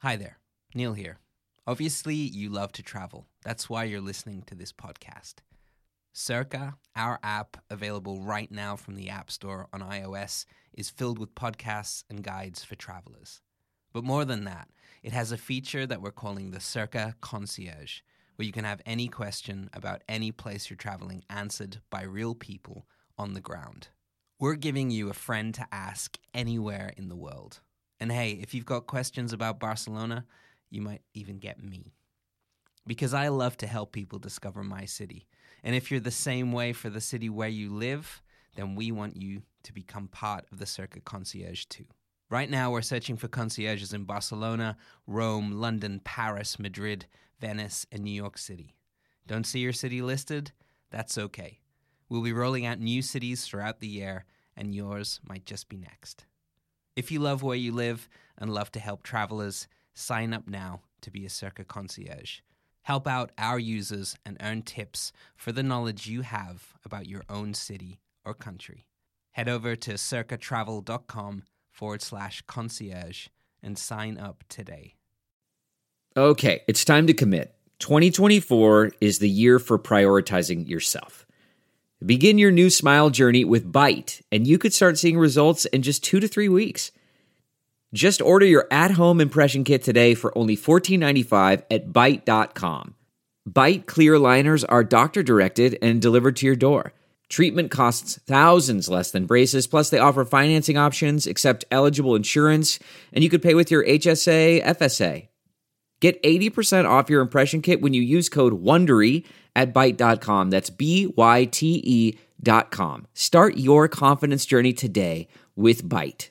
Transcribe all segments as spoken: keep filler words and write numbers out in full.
Hi there, Neil here. Obviously, you love to travel. That's why you're listening to this podcast. Circa, our app, available right now from the App Store on iOS, is filled with podcasts and guides for travelers. But more than that, it has a feature that we're calling the Circa Concierge, where you can have any question about any place you're traveling answered by real people on the ground. We're giving you a friend to ask anywhere in the world. And hey, if you've got questions about Barcelona, you might even get me. Because I love to help people discover my city. And if you're the same way for the city where you live, then we want you to become part of the Circa Concierge too. Right now, we're searching for concierges in Barcelona, Rome, London, Paris, Madrid, Venice, and New York City. Don't see your city listed? That's okay. We'll be rolling out new cities throughout the year, and yours might just be next. If you love where you live and love to help travelers, sign up now to be a Circa Concierge. Help out our users and earn tips for the knowledge you have about your own city or country. Head over to circatravel.com forward slash concierge and sign up today. Okay, it's time to commit. twenty twenty-four is the year for prioritizing yourself. Begin your new smile journey with Byte, and you could start seeing results in just two to three weeks. Just order your at-home impression kit today for only fourteen ninety-five at byte dot com. Byte clear liners are doctor-directed and delivered to your door. Treatment costs thousands less than braces, plus they offer financing options, accept eligible insurance, and you could pay with your H S A, F S A. Get eighty percent off your impression kit when you use code WONDERY at byte dot com. That's B Y T E dot com. Start your confidence journey today with Byte.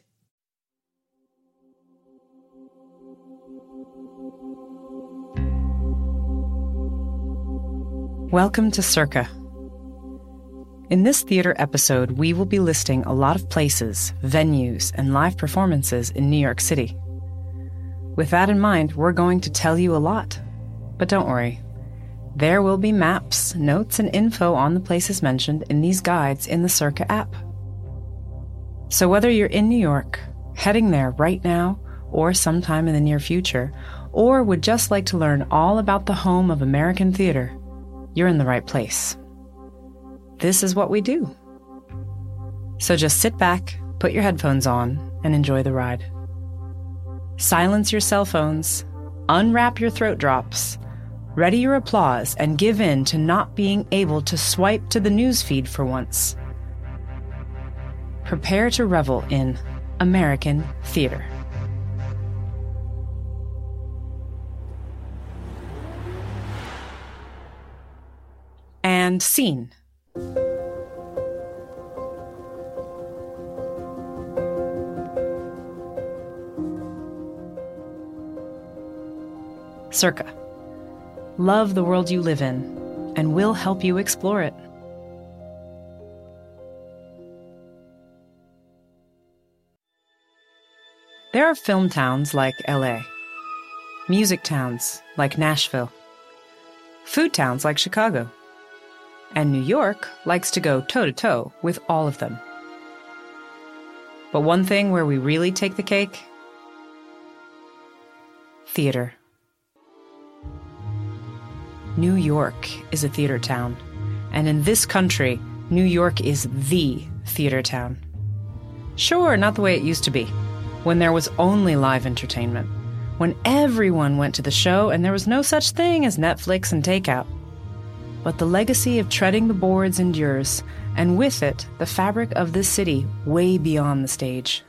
Welcome to Circa. In this theater episode, we will be listing a lot of places, venues, and live performances in New York City. With that in mind, we're going to tell you a lot. But don't worry. There will be maps, notes, and info on the places mentioned in these guides in the Circa app. So whether you're in New York, heading there right now, or sometime in the near future, or would just like to learn all about the home of American theater, you're in the right place. This is what we do. So just sit back, put your headphones on, and enjoy the ride. Silence your cell phones, unwrap your throat drops, ready your applause, and give in to not being able to swipe to the newsfeed for once. Prepare to revel in American theater. And scene. Circa. Love the world you live in, and we'll help you explore it. There are film towns like L A, music towns like Nashville, food towns like Chicago, and New York likes to go toe-to-toe with all of them. But one thing where we really take the cake? Theater. New York is a theater town, and in this country, New York is the theater town. Sure, not the way it used to be, when there was only live entertainment, when everyone went to the show and there was no such thing as Netflix and takeout. But the legacy of treading the boards endures, and with it, the fabric of this city way beyond the stage.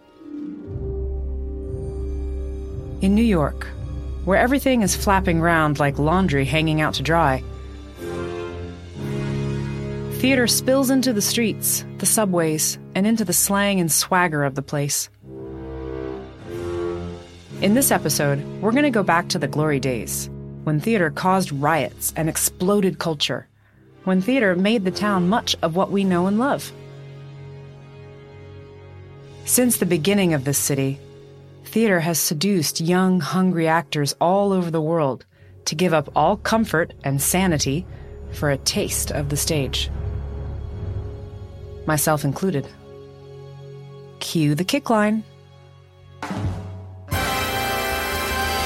In New York, where everything is flapping round like laundry hanging out to dry, theater spills into the streets, the subways, and into the slang and swagger of the place. In this episode, we're going to go back to the glory days, when theater caused riots and exploded culture, when theater made the town much of what we know and love. Since the beginning of this city, theater has seduced young, hungry actors all over the world to give up all comfort and sanity for a taste of the stage. Myself included. Cue the kick line.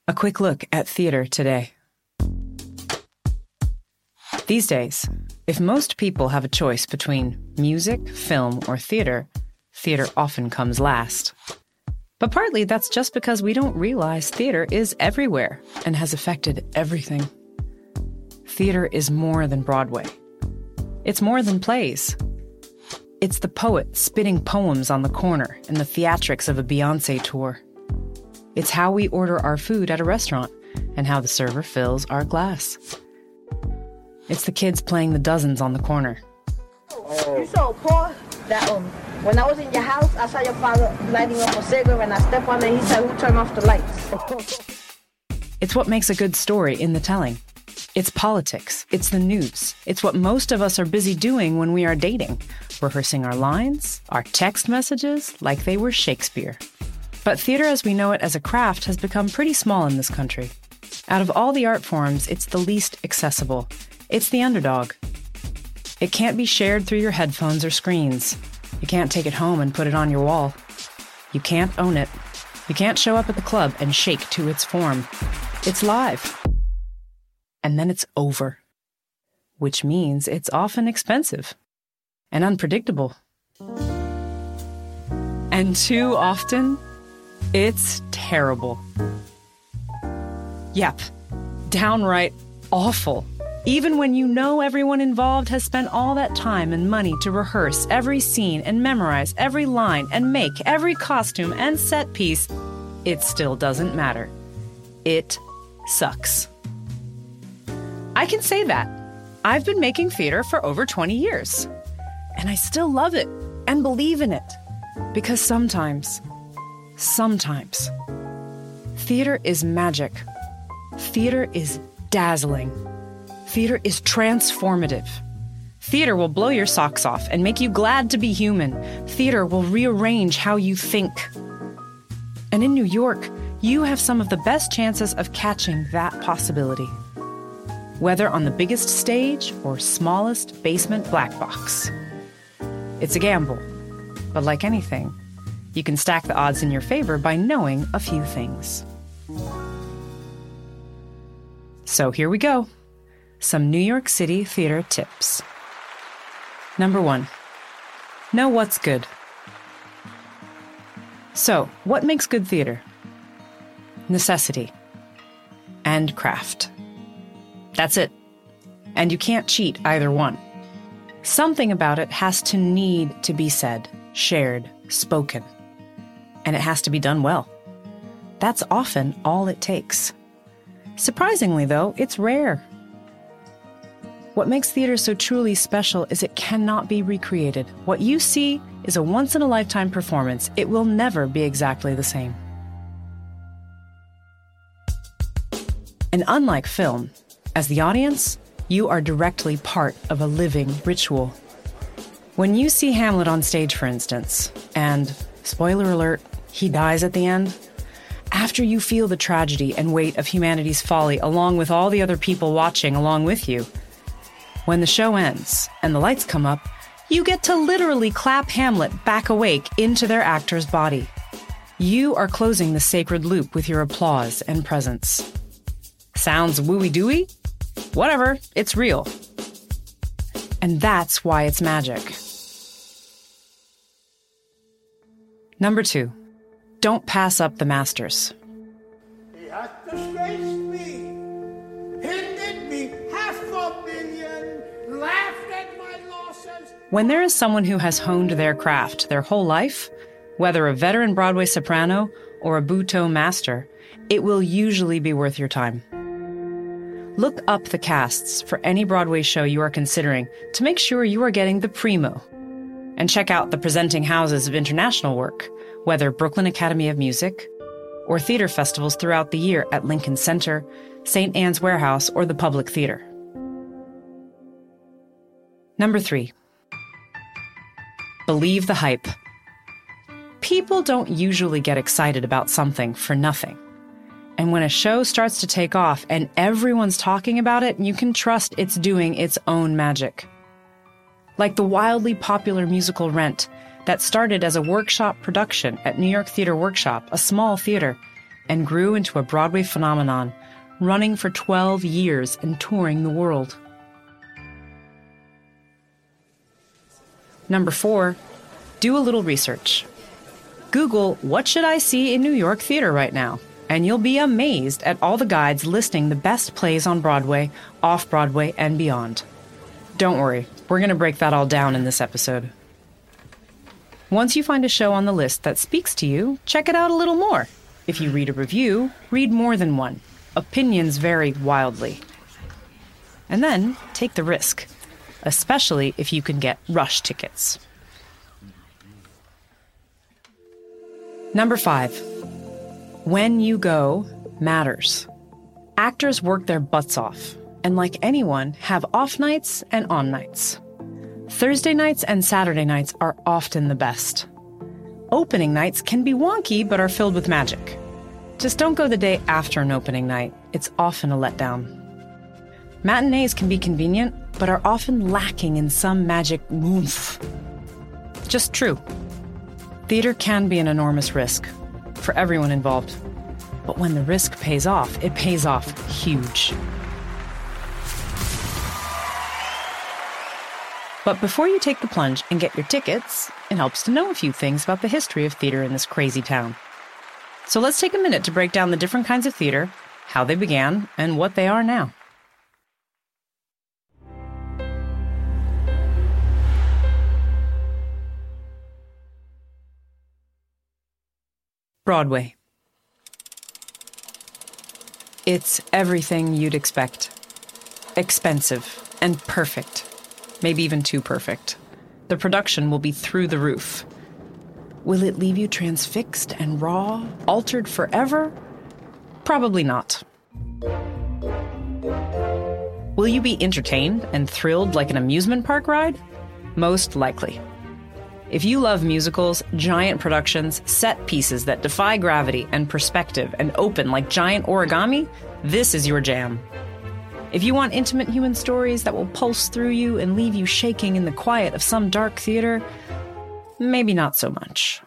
A quick look at theater today. These days, if most people have a choice between music, film, or theater, theater often comes last. But partly that's just because we don't realize theater is everywhere and has affected everything. Theater is more than Broadway. It's more than plays. It's the poet spitting poems on the corner and the theatrics of a Beyoncé tour. It's how we order our food at a restaurant and how the server fills our glass. It's the kids playing the dozens on the corner. You're so poor that um, when I was in your house, I saw your father lighting up a cigarette and I stepped on it and he said, "Who turned off the lights?" It's what makes a good story in the telling. It's politics. It's the news. It's what most of us are busy doing when we are dating, rehearsing our lines, our text messages, like they were Shakespeare. But theater as we know it as a craft has become pretty small in this country. Out of all the art forms, it's the least accessible. It's the underdog. It can't be shared through your headphones or screens. You can't take it home and put it on your wall. You can't own it. You can't show up at the club and shake to its form. It's live. And then it's over. Which means it's often expensive and unpredictable. And too often, it's terrible. Yep, downright awful. Even when you know everyone involved has spent all that time and money to rehearse every scene and memorize every line and make every costume and set piece, it still doesn't matter. It sucks. I can say that. I've been making theater for over twenty years, and I still love it and believe in it. Because sometimes, sometimes, theater is magic. Theater is dazzling. Theater is transformative. Theater will blow your socks off and make you glad to be human. Theater will rearrange how you think. And in New York, you have some of the best chances of catching that possibility. Whether on the biggest stage or smallest basement black box. It's a gamble, but like anything, you can stack the odds in your favor by knowing a few things. So here we go. Some New York City theater tips. Number one, know what's good. So, what makes good theater? Necessity and craft. That's it. And you can't cheat either one. Something about it has to need to be said, shared, spoken. And it has to be done well. That's often all it takes. Surprisingly, though, it's rare. What makes theater so truly special is it cannot be recreated. What you see is a once-in-a-lifetime performance. It will never be exactly the same. And unlike film, as the audience, you are directly part of a living ritual. When you see Hamlet on stage, for instance, and, spoiler alert, he dies at the end, after you feel the tragedy and weight of humanity's folly along with all the other people watching along with you, when the show ends and the lights come up, you get to literally clap Hamlet back awake into their actor's body. You are closing the sacred loop with your applause and presence. Sounds wooey-dooey? Whatever, it's real. And that's why it's magic. Number two, don't pass up the masters. He has disgraced me, hindered me half a million, laughed at my losses. When there is someone who has honed their craft their whole life, whether a veteran Broadway soprano or a Butoh master, it will usually be worth your time. Look up the casts for any Broadway show you are considering to make sure you are getting the primo. And check out the presenting houses of international work, whether Brooklyn Academy of Music or theater festivals throughout the year at Lincoln Center, Saint Anne's Warehouse, or the Public Theater. Number three, believe the hype. People don't usually get excited about something for nothing. And when a show starts to take off and everyone's talking about it, you can trust it's doing its own magic. Like the wildly popular musical Rent that started as a workshop production at New York Theater Workshop, a small theater, and grew into a Broadway phenomenon, running for twelve years and touring the world. Number four, do a little research. Google, "What should I see in New York theater right now?" and you'll be amazed at all the guides listing the best plays on Broadway, off-Broadway, and beyond. Don't worry, we're going to break that all down in this episode. Once you find a show on the list that speaks to you, check it out a little more. If you read a review, read more than one. Opinions vary wildly. And then, take the risk, especially if you can get rush tickets. Number five, when you go matters. Actors work their butts off, and like anyone, have off nights and on nights. Thursday nights and Saturday nights are often the best. Opening nights can be wonky, but are filled with magic. Just don't go the day after an opening night. It's often a letdown. Matinees can be convenient, but are often lacking in some magic oomph. Just true. Theater can be an enormous risk for everyone involved. But when the risk pays off, it pays off huge. But before you take the plunge and get your tickets, it helps to know a few things about the history of theater in this crazy town. So let's take a minute to break down the different kinds of theater, how they began, and what they are now. Broadway. It's everything you'd expect. Expensive and perfect. Maybe even too perfect. The production will be through the roof. Will it leave you transfixed and raw, altered forever? Probably not. Will you be entertained and thrilled like an amusement park ride? Most likely. If you love musicals, giant productions, set pieces that defy gravity and perspective and open like giant origami, this is your jam. If you want intimate human stories that will pulse through you and leave you shaking in the quiet of some dark theater, maybe not so much.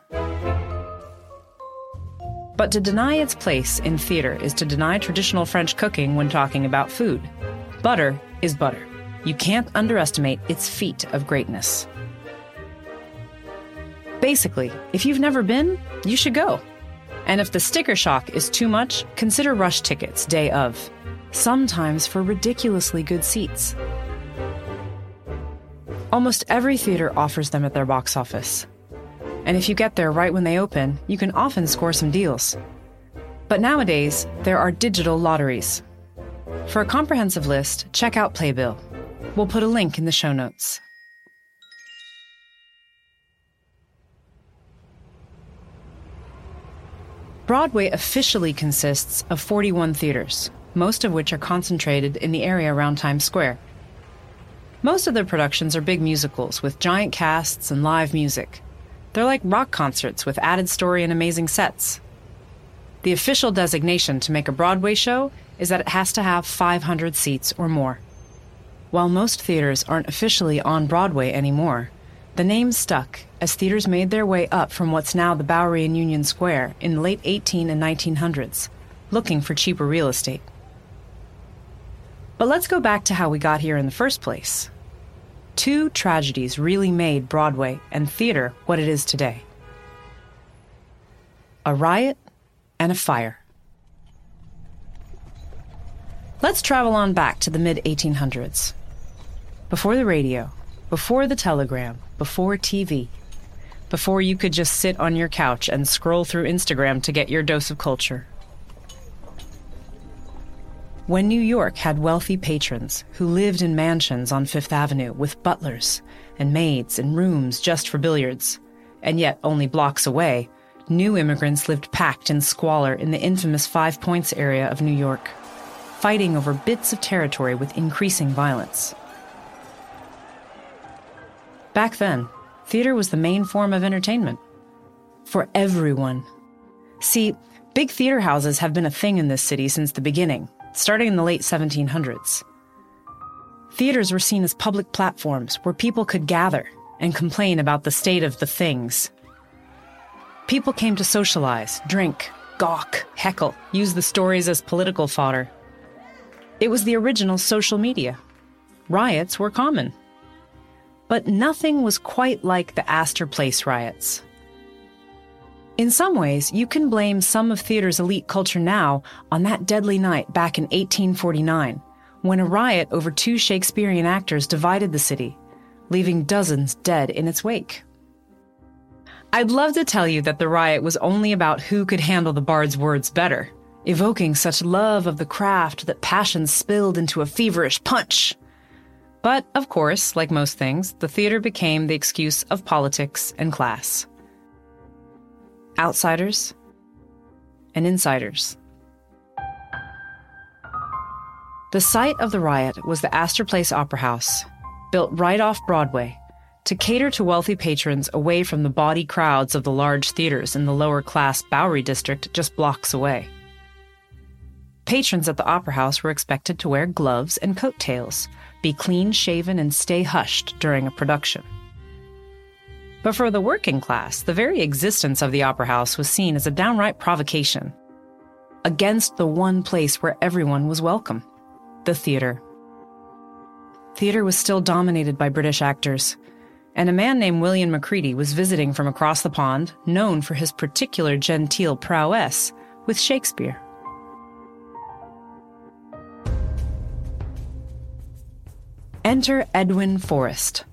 But to deny its place in theater is to deny traditional French cooking when talking about food. Butter is butter. You can't underestimate its feat of greatness. Basically, if you've never been, you should go. And if the sticker shock is too much, consider rush tickets day of, sometimes for ridiculously good seats. Almost every theater offers them at their box office. And if you get there right when they open, you can often score some deals. But nowadays, there are digital lotteries. For a comprehensive list, check out Playbill. We'll put a link in the show notes. Broadway officially consists of forty-one theaters, most of which are concentrated in the area around Times Square. Most of their productions are big musicals with giant casts and live music. They're like rock concerts with added story and amazing sets. The official designation to make a Broadway show is that it has to have five hundred seats or more. While most theaters aren't officially on Broadway anymore, the name stuck as theaters made their way up from what's now the Bowery and Union Square in the late eighteen and nineteen hundreds, looking for cheaper real estate. But let's go back to how we got here in the first place. Two tragedies really made Broadway and theater what it is today. A riot and a fire. Let's travel on back to the mid eighteen hundreds. Before the radio, before the telegram, before T V, before you could just sit on your couch and scroll through Instagram to get your dose of culture. When New York had wealthy patrons who lived in mansions on Fifth Avenue with butlers and maids and rooms just for billiards, and yet only blocks away, new immigrants lived packed in squalor in the infamous Five Points area of New York, fighting over bits of territory with increasing violence. Back then, theater was the main form of entertainment. For everyone. See, big theater houses have been a thing in this city since the beginning, starting in the late seventeen hundreds. Theaters were seen as public platforms where people could gather and complain about the state of the things. People came to socialize, drink, gawk, heckle, use the stories as political fodder. It was the original social media. Riots were common. But nothing was quite like the Astor Place riots. In some ways, you can blame some of theater's elite culture now on that deadly night back in eighteen forty-nine, when a riot over two Shakespearean actors divided the city, leaving dozens dead in its wake. I'd love to tell you that the riot was only about who could handle the bard's words better, evoking such love of the craft that passion spilled into a feverish punch. But, of course, like most things, the theater became the excuse of politics and class. Outsiders and insiders. The site of the riot was the Astor Place Opera House, built right off Broadway, to cater to wealthy patrons away from the bawdy crowds of the large theaters in the lower-class Bowery district just blocks away. Patrons at the Opera House were expected to wear gloves and coattails, be clean-shaven and stay hushed during a production. But for the working class, the very existence of the Opera House was seen as a downright provocation against the one place where everyone was welcome, the theater. Theater was still dominated by British actors, and a man named William Macready was visiting from across the pond, known for his particular genteel prowess with Shakespeare. Enter Edwin Forrest,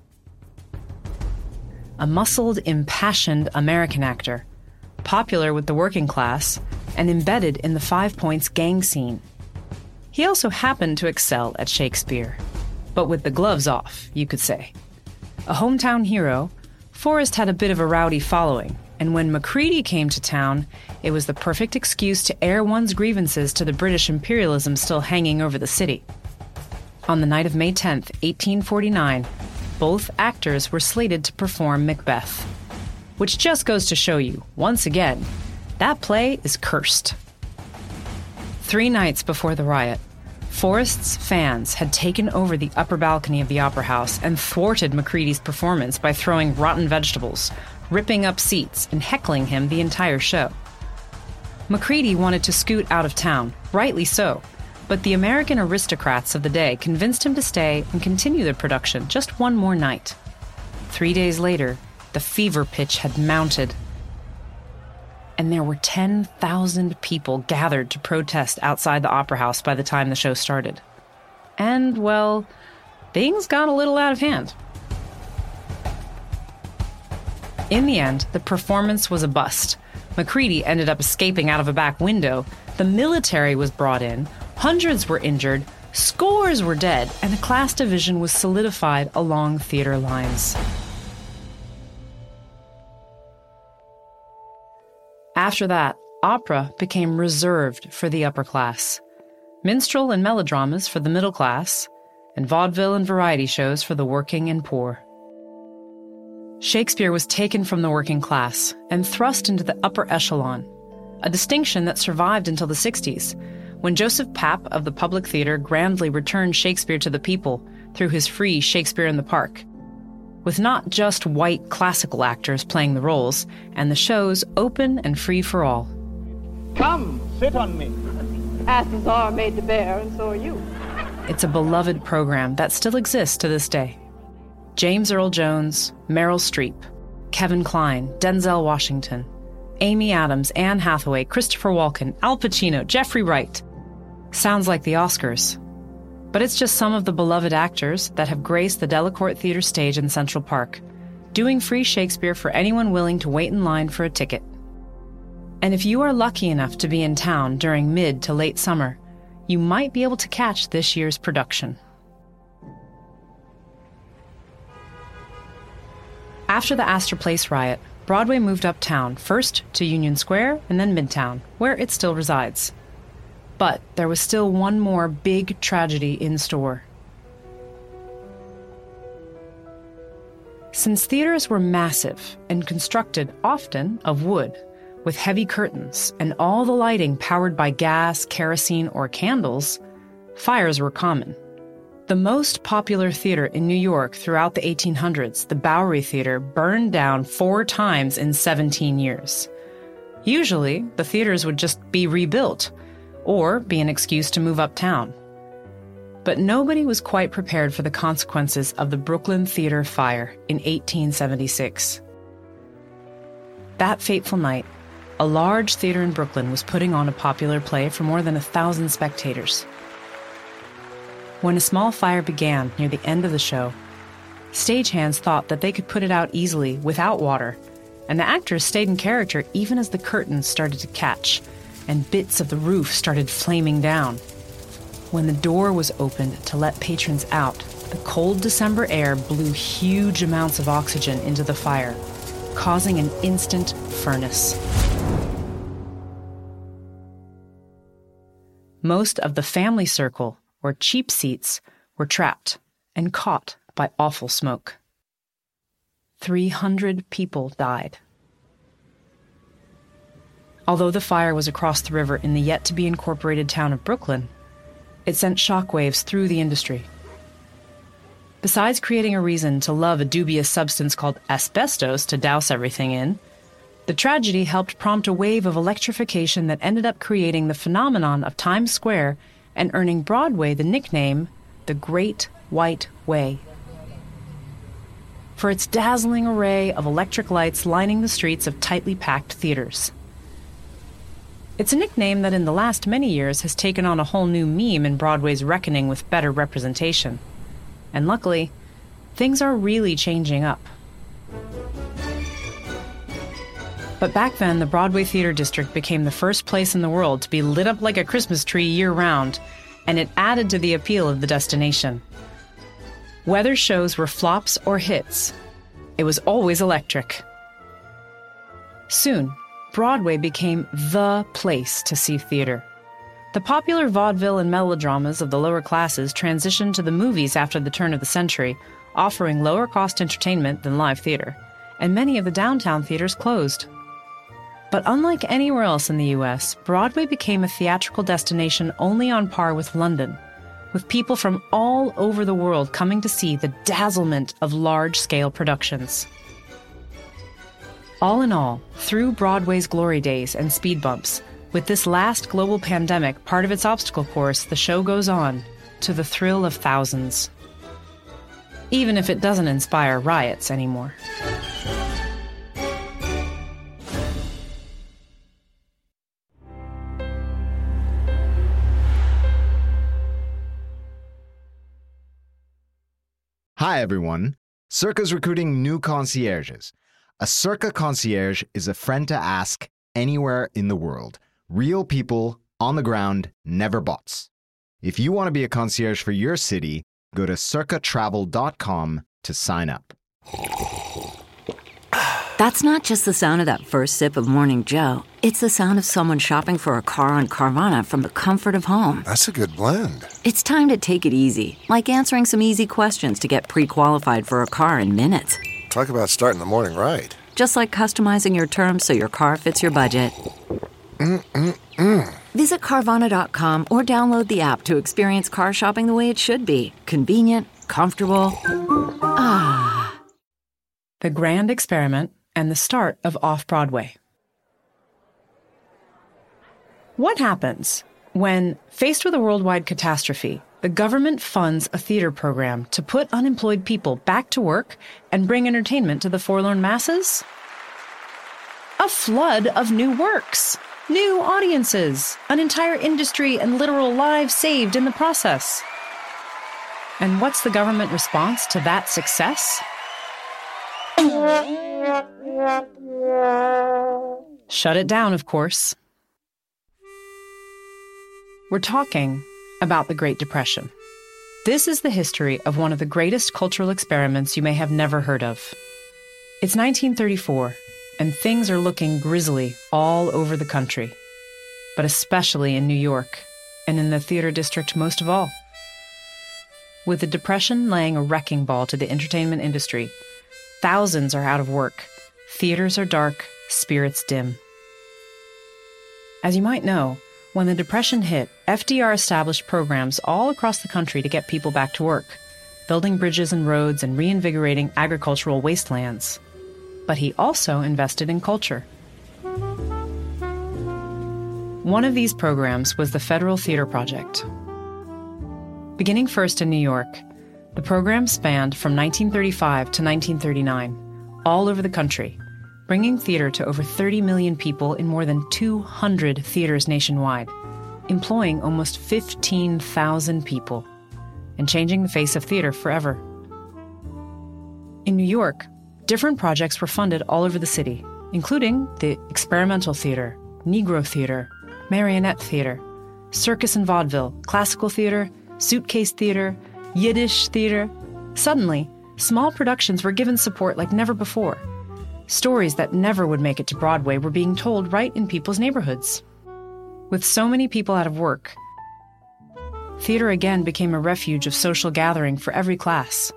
a muscled, impassioned American actor, popular with the working class and embedded in the Five Points gang scene. He also happened to excel at Shakespeare, but with the gloves off, you could say. A hometown hero, Forrest had a bit of a rowdy following, and when Macready came to town, it was the perfect excuse to air one's grievances to the British imperialism still hanging over the city. On the night of May tenth, eighteen forty-nine, both actors were slated to perform Macbeth, which just goes to show you, once again, that play is cursed. Three nights before the riot, Forrest's fans had taken over the upper balcony of the Opera House and thwarted Macready's performance by throwing rotten vegetables, ripping up seats, and heckling him the entire show. Macready wanted to scoot out of town, rightly so, but the American aristocrats of the day convinced him to stay and continue the production just one more night. Three days later, the fever pitch had mounted, and there were ten thousand people gathered to protest outside the Opera House by the time the show started. And, well, things got a little out of hand. In the end, the performance was a bust. Macready ended up escaping out of a back window, the military was brought in, hundreds were injured, scores were dead, and a class division was solidified along theater lines. After that, opera became reserved for the upper class, minstrel and melodramas for the middle class, and vaudeville and variety shows for the working and poor. Shakespeare was taken from the working class and thrust into the upper echelon, a distinction that survived until the sixties, when Joseph Papp of the Public Theatre grandly returned Shakespeare to the people through his free Shakespeare in the Park, with not just white classical actors playing the roles, and the shows open and free for all. Come, sit on me. Asses are made to bear, and so are you. It's a beloved program that still exists to this day. James Earl Jones, Meryl Streep, Kevin Kline, Denzel Washington, Amy Adams, Anne Hathaway, Christopher Walken, Al Pacino, Jeffrey Wright. Sounds like the Oscars. But it's just some of the beloved actors that have graced the Delacorte Theatre stage in Central Park, doing free Shakespeare for anyone willing to wait in line for a ticket. And if you are lucky enough to be in town during mid to late summer, you might be able to catch this year's production. After the Astor Place riot, Broadway moved uptown, first to Union Square and then Midtown, where it still resides. But there was still one more big tragedy in store. Since theaters were massive and constructed often of wood, with heavy curtains and all the lighting powered by gas, kerosene, or candles, fires were common. The most popular theater in New York throughout the eighteen hundreds, the Bowery Theatre, burned down four times in seventeen years. Usually, the theaters would just be rebuilt, or be an excuse to move uptown. But nobody was quite prepared for the consequences of the Brooklyn Theater fire in eighteen seventy-six. That fateful night, a large theater in Brooklyn was putting on a popular play for more than a thousand spectators. When a small fire began near the end of the show, stagehands thought that they could put it out easily without water, and the actors stayed in character even as the curtains started to catch and bits of the roof started flaming down. When the door was opened to let patrons out, the cold December air blew huge amounts of oxygen into the fire, causing an instant furnace. Most of the family circle, or cheap seats, were trapped and caught by awful smoke. three hundred people died. Although the fire was across the river in the yet-to-be-incorporated town of Brooklyn, it sent shockwaves through the industry. Besides creating a reason to love a dubious substance called asbestos to douse everything in, the tragedy helped prompt a wave of electrification that ended up creating the phenomenon of Times Square and earning Broadway the nickname the Great White Way. For its dazzling array of electric lights lining the streets of tightly packed theaters. It's a nickname that in the last many years has taken on a whole new meme in Broadway's reckoning with better representation. And luckily, things are really changing up. But back then, the Broadway Theater District became the first place in the world to be lit up like a Christmas tree year-round, and it added to the appeal of the destination. Whether shows were flops or hits, it was always electric. Soon, Broadway became the place to see theater. The popular vaudeville and melodramas of the lower classes transitioned to the movies after the turn of the century, offering lower-cost entertainment than live theater, and many of the downtown theaters closed. But unlike anywhere else in the U S, Broadway became a theatrical destination only on par with London, with people from all over the world coming to see the dazzlement of large-scale productions. All in all, through Broadway's glory days and speed bumps, with this last global pandemic part of its obstacle course, the show goes on, to the thrill of thousands. Even if it doesn't inspire riots anymore. Hi everyone, Circa's recruiting new concierges. A Circa concierge is a friend to ask anywhere in the world. Real people, on the ground, never bots. If you want to be a concierge for your city, go to circa travel dot com to sign up. That's not just the sound of that first sip of Morning Joe. It's the sound of someone shopping for a car on Carvana from the comfort of home. That's a good blend. It's time to take it easy, like answering some easy questions to get pre-qualified for a car in minutes. Talk about starting the morning right. Just like customizing your terms so your car fits your budget. Mm-mm-mm. Visit Carvana dot com or download the app to experience car shopping the way it should be. Convenient, comfortable. Ah. The Grand Experiment and the start of Off-Broadway. What happens when, faced with a worldwide catastrophe, the government funds a theater program to put unemployed people back to work and bring entertainment to the forlorn masses? A flood of new works, new audiences, an entire industry and literal lives saved in the process. And what's the government response to that success? Shut it down, of course. We're talking about the Great Depression. This is the history of one of the greatest cultural experiments you may have never heard of. It's nineteen thirty-four, and things are looking grisly all over the country, but especially in New York, and in the theater district most of all. With the Depression laying a wrecking ball to the entertainment industry, thousands are out of work, theaters are dark, spirits dim. As you might know, when the Depression hit, F D R established programs all across the country to get people back to work, building bridges and roads and reinvigorating agricultural wastelands. But he also invested in culture. One of these programs was the Federal Theater Project. Beginning first in New York, the program spanned from nineteen thirty-five to nineteen thirty-nine, all over the country, bringing theater to over thirty million people in more than two hundred theaters nationwide, employing almost fifteen thousand people, and changing the face of theater forever. In New York, different projects were funded all over the city, including the Experimental Theater, Negro Theater, Marionette Theater, Circus and Vaudeville, Classical Theater, Suitcase Theater, Yiddish Theater. Suddenly, small productions were given support like never before. Stories that never would make it to Broadway were being told right in people's neighborhoods. With so many people out of work, theater again became a refuge of social gathering for every class.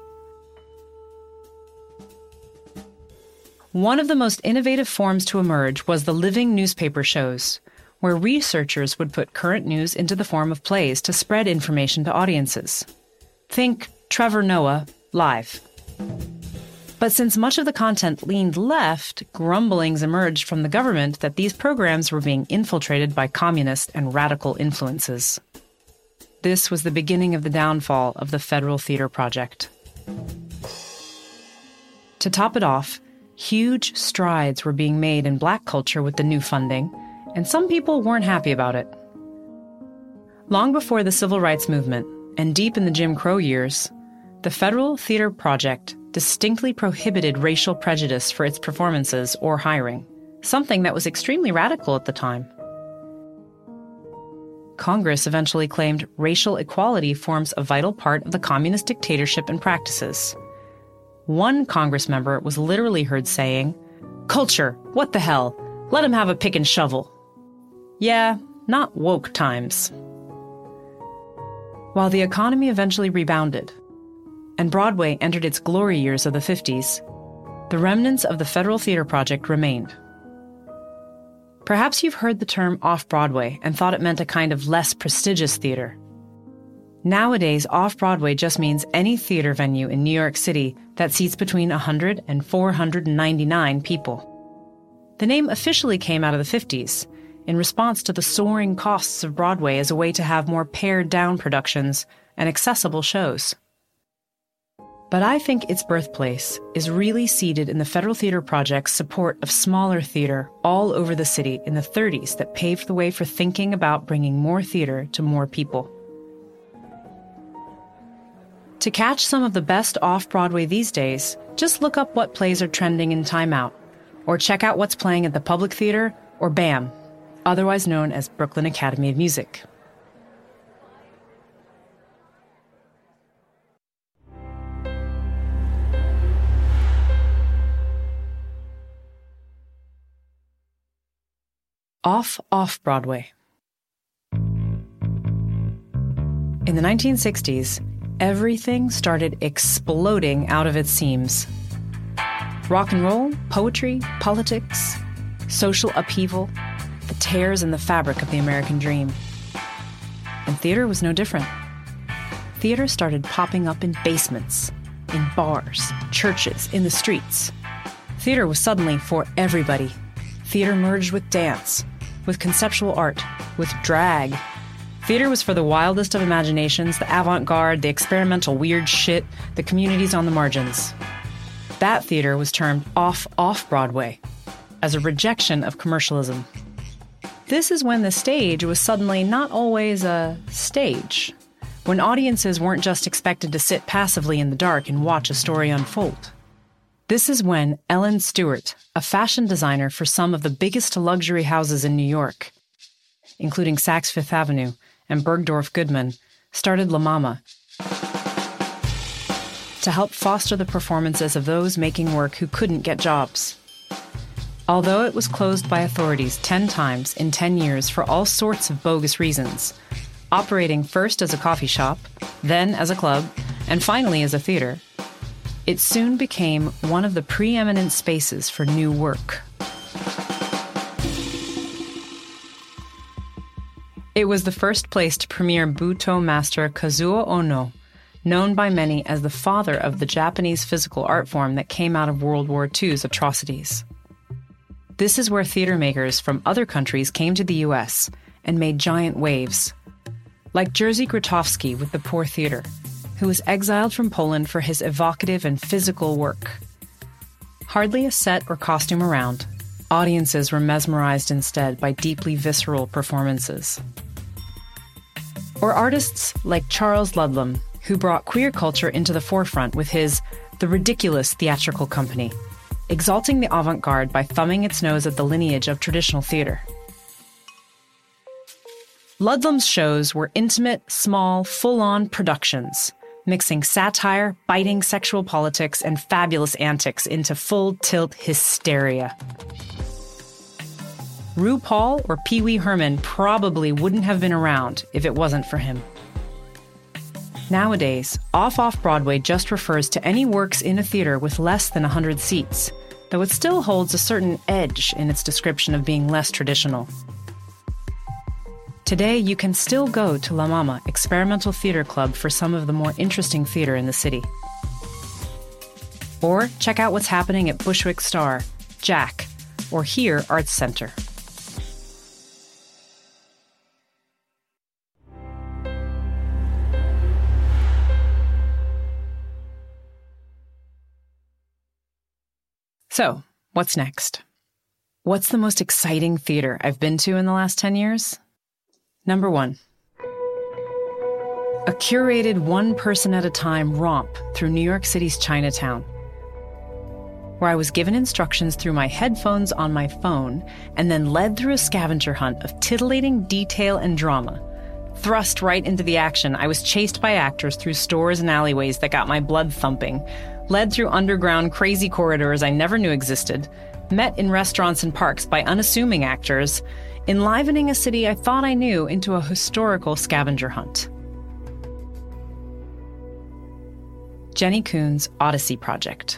One of the most innovative forms to emerge was the living newspaper shows, where researchers would put current news into the form of plays to spread information to audiences. Think Trevor Noah live. But since much of the content leaned left, grumblings emerged from the government that these programs were being infiltrated by communist and radical influences. This was the beginning of the downfall of the Federal Theater Project. To top it off, huge strides were being made in Black culture with the new funding, and some people weren't happy about it. Long before the Civil Rights Movement, and deep in the Jim Crow years, the Federal Theater Project distinctly prohibited racial prejudice for its performances or hiring, something that was extremely radical at the time. Congress eventually claimed racial equality forms a vital part of the communist dictatorship and practices. One Congress member was literally heard saying, "Culture, what the hell? Let him have a pick and shovel." Yeah, not woke times. While the economy eventually rebounded, and Broadway entered its glory years of the fifties, the remnants of the Federal Theater Project remained. Perhaps you've heard the term off-Broadway and thought it meant a kind of less prestigious theater. Nowadays, off-Broadway just means any theater venue in New York City that seats between one hundred and four hundred ninety-nine people. The name officially came out of the fifties, in response to the soaring costs of Broadway as a way to have more pared-down productions and accessible shows. But I think its birthplace is really seated in the Federal Theater Project's support of smaller theater all over the city in the thirties that paved the way for thinking about bringing more theater to more people. To catch some of the best off-Broadway these days, just look up what plays are trending in Time Out, or check out what's playing at the Public Theater or BAM, otherwise known as Brooklyn Academy of Music. Off Off-Broadway. In the nineteen sixties, everything started exploding out of its seams. Rock and roll, poetry, politics, social upheaval, the tears in the fabric of the American dream. And theater was no different. Theater started popping up in basements, in bars, churches, in the streets. Theater was suddenly for everybody. Theater merged with dance, with conceptual art, with drag. Theater was for the wildest of imaginations, the avant-garde, the experimental weird shit, the communities on the margins. That theater was termed off-off-Broadway, as a rejection of commercialism. This is when the stage was suddenly not always a stage, when audiences weren't just expected to sit passively in the dark and watch a story unfold. This is when Ellen Stewart, a fashion designer for some of the biggest luxury houses in New York, including Saks Fifth Avenue and Bergdorf Goodman, started La Mama to help foster the performances of those making work who couldn't get jobs. Although it was closed by authorities ten times in ten years for all sorts of bogus reasons, operating first as a coffee shop, then as a club, and finally as a theater, it soon became one of the preeminent spaces for new work. It was the first place to premiere Butoh master Kazuo Ono, known by many as the father of the Japanese physical art form that came out of World War Two's atrocities. This is where theater makers from other countries came to the U S and made giant waves. Like Jerzy Grotowski with the Poor Theatre, who was exiled from Poland for his evocative and physical work. Hardly a set or costume around, audiences were mesmerized instead by deeply visceral performances. Or artists like Charles Ludlam, who brought queer culture into the forefront with his The Ridiculous Theatrical Company, exalting the avant-garde by thumbing its nose at the lineage of traditional theater. Ludlam's shows were intimate, small, full-on productions, mixing satire, biting sexual politics, and fabulous antics into full-tilt hysteria. RuPaul or Pee Wee Herman probably wouldn't have been around if it wasn't for him. Nowadays, off-off-Broadway just refers to any works in a theater with less than one hundred seats, though it still holds a certain edge in its description of being less traditional. Today, you can still go to La Mama Experimental Theater Club for some of the more interesting theater in the city. Or check out what's happening at Bushwick Star, Jack, or Here Arts Center. So, what's next? What's the most exciting theater I've been to in the last ten years? Number one, a curated one-person-at-a-time romp through New York City's Chinatown, where I was given instructions through my headphones on my phone and then led through a scavenger hunt of titillating detail and drama. Thrust right into the action, I was chased by actors through stores and alleyways that got my blood thumping, led through underground crazy corridors I never knew existed, met in restaurants and parks by unassuming actors, enlivening a city I thought I knew into a historical scavenger hunt. Jenny Kuhn's Odyssey Project.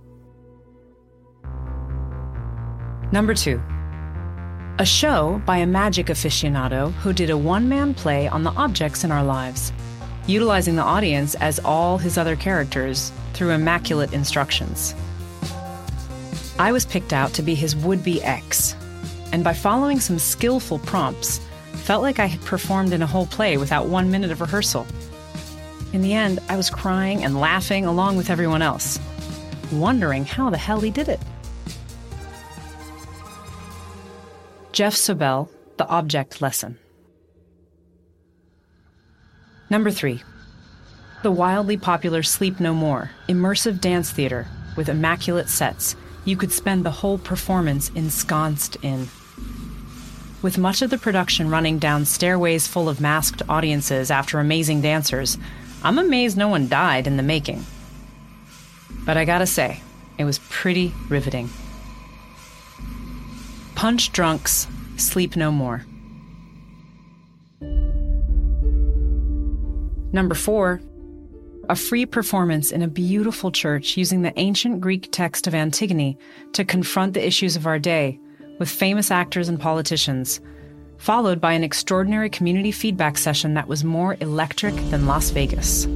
Number two, a show by a magic aficionado who did a one-man play on the objects in our lives, utilizing the audience as all his other characters through immaculate instructions. I was picked out to be his would-be ex, and by following some skillful prompts, felt like I had performed in a whole play without one minute of rehearsal. In the end, I was crying and laughing along with everyone else, wondering how the hell he did it. Jeff Sobel, The Object Lesson. Number three, the wildly popular Sleep No More, immersive dance theater with immaculate sets you could spend the whole performance ensconced in. With much of the production running down stairways full of masked audiences after amazing dancers, I'm amazed no one died in the making. But I gotta say, it was pretty riveting. Punch Drunk's Sleep No More. Number four, a free performance in a beautiful church using the ancient Greek text of Antigone to confront the issues of our day with famous actors and politicians, followed by an extraordinary community feedback session that was more electric than Las Vegas.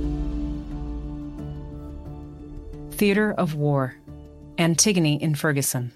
Theater of War, Antigone in Ferguson.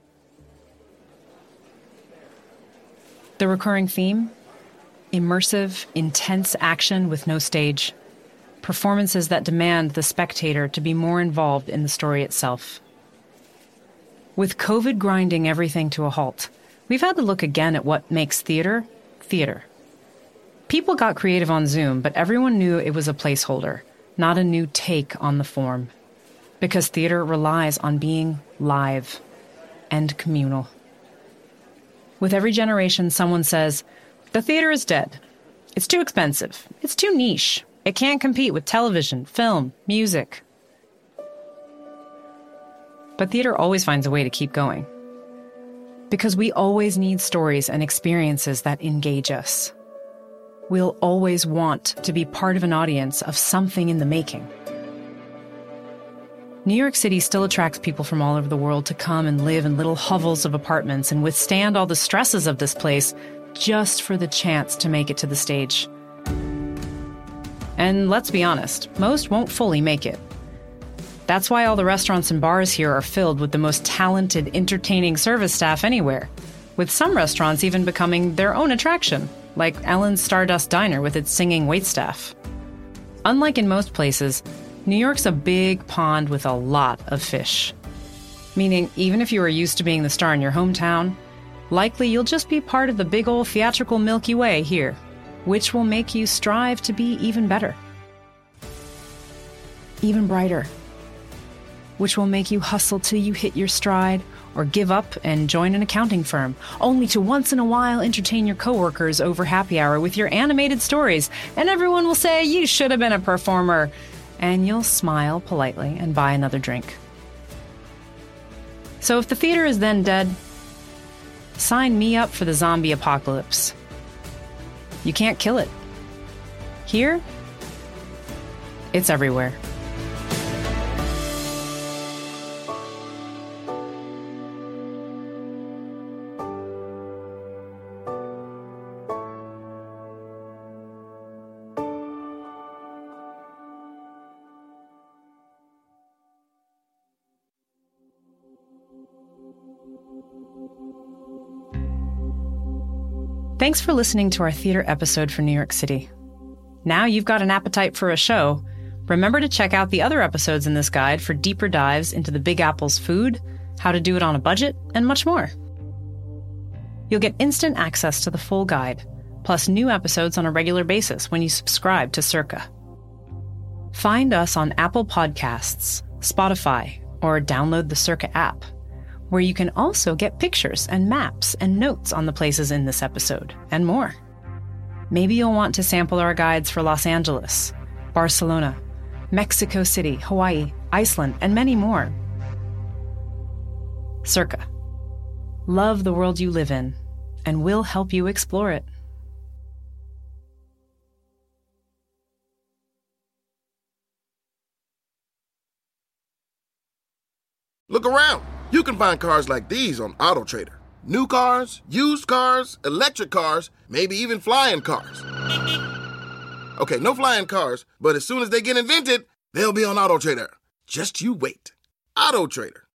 The recurring theme? Immersive, intense action with no stage. Performances that demand the spectator to be more involved in the story itself. With COVID grinding everything to a halt, we've had to look again at what makes theater, theater. People got creative on Zoom, but everyone knew it was a placeholder, not a new take on the form. Because theater relies on being live and communal. With every generation, someone says, the theater is dead. It's too expensive. It's too niche. It can't compete with television, film, music. But theater always finds a way to keep going. Because we always need stories and experiences that engage us. We'll always want to be part of an audience of something in the making. New York City still attracts people from all over the world to come and live in little hovels of apartments and withstand all the stresses of this place just for the chance to make it to the stage. And let's be honest, most won't fully make it. That's why all the restaurants and bars here are filled with the most talented, entertaining service staff anywhere, with some restaurants even becoming their own attraction. like Ellen's Stardust Diner with its singing waitstaff. Unlike in most places, New York's a big pond with a lot of fish. Meaning, even if you are used to being the star in your hometown, likely you'll just be part of the big old theatrical Milky Way here, which will make you strive to be even better. Even brighter. Which will make you hustle till you hit your stride, or give up and join an accounting firm, only to once in a while entertain your coworkers over happy hour with your animated stories, and everyone will say you should have been a performer, and you'll smile politely and buy another drink. So if the theater is then dead, sign me up for the zombie apocalypse. You can't kill it. Here, it's everywhere. Thanks for listening to our theater episode for New York City. Now you've got an appetite for a show. Remember to check out the other episodes in this guide for deeper dives into the Big Apple's food, how to do it on a budget, and much more. You'll get instant access to the full guide, plus new episodes on a regular basis when you subscribe to Circa. Find us on Apple Podcasts, Spotify, or download the Circa app, where you can also get pictures and maps and notes on the places in this episode, and more. Maybe you'll want to sample our guides for Los Angeles, Barcelona, Mexico City, Hawaii, Iceland, and many more. Circa. Love the world you live in, and we'll help you explore it. Look around. You can find cars like these on AutoTrader. New cars, used cars, electric cars, maybe even flying cars. Okay, no flying cars, but as soon as they get invented, they'll be on AutoTrader. Just you wait. AutoTrader.